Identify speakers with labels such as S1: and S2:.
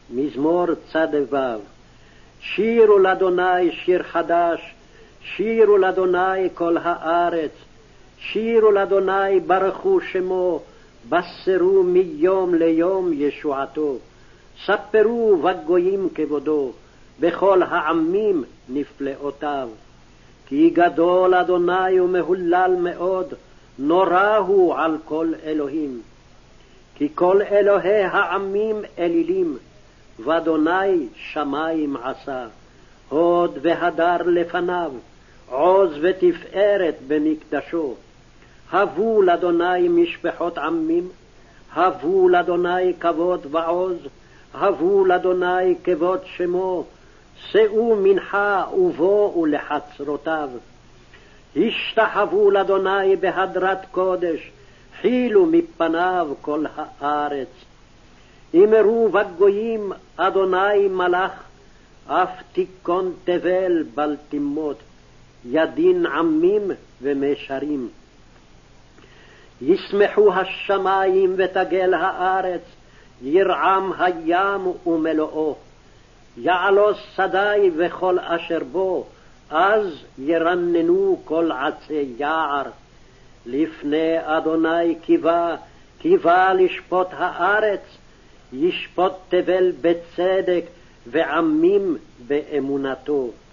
S1: מזמור צ"ו. שירו לאדוני שיר חדש, שירו לאדוני כל הארץ, שירו לאדוני ברכו שמו, בשרו מיום ליום ישועתו. ספרו בגויים כבודו, בכל העמים נפלאותיו. כי גדול אדוני ומהולל מאוד, נורא הוא על כל אלוהים. כי כל אלוהי העמים אלילים, ואדוני שמים עשה. הוד והדר לפניו, עוז ותפארת במקדשו. הבו לאדוני משפחות עמים, הבו לאדוני כבוד ועוז, הבו לאדוני כבוד שמו, שאו מנחה ובואו לחצרותיו. השתחוו לאדוני בהדרת קודש, חילו מפניו כל הארץ. אמרו בגויים אדוני מלך, אף תיכון תבל בל תמות, ידין עמים ומשרים. ישמחו השמיים ותגל הארץ, ירעם הים ומלואו. יעלוס שדי וכל אשר בו, אז ירננו כל עצי יער. לפני אדוני קיווה לשפוט הארץ, ישפוט תבל בצדק ועמים באמונתו.